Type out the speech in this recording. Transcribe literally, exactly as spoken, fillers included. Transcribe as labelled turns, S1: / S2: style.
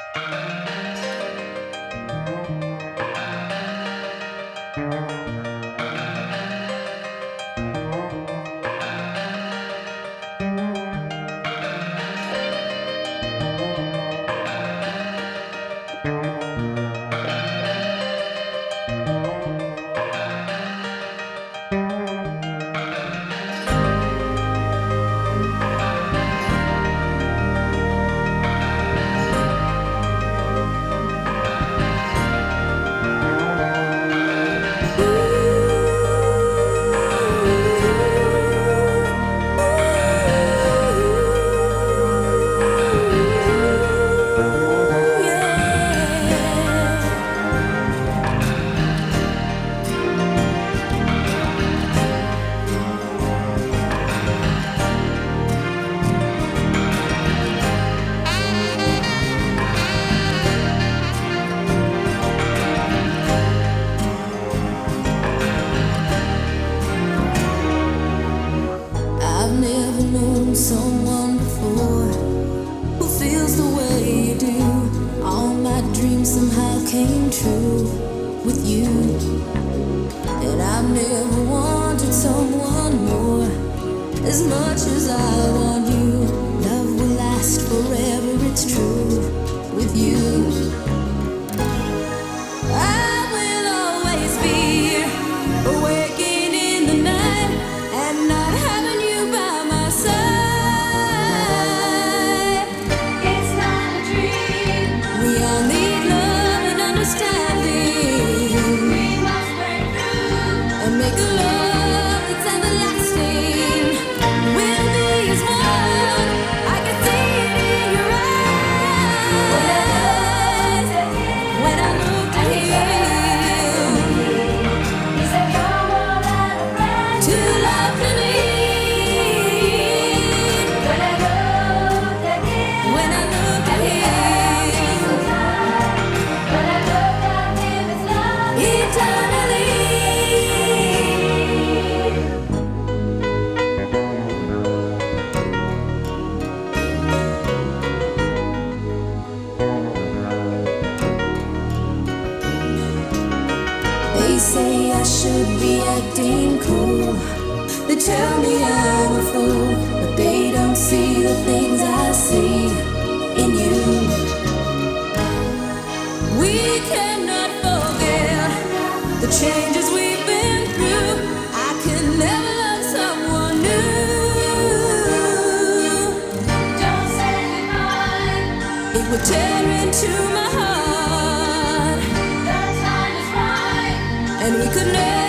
S1: I've never known someone before who feels the way you do. All my dreams somehow came true with you. And I've never wanted someone more as much as I want you. Love will last forever, it's true with you. I will always be here, awaking in the night and not having you by my side. It's not a dream. We all need love and understanding. We must break through and make a love that's everlasting. We'll be as one. I can see it in your eyes. When I look to him, he said, "Come on, little friend, to love to need." When I look at him, when I look at him, when I look at him, it's love eternally. They say I should be acting cool. They tell me I'm a fool, but they don't see the things I see in you. We cannot forget the changes we've been through. I can never love someone new. Don't say goodbye. It would tear into my heart. The time is right, and we could never.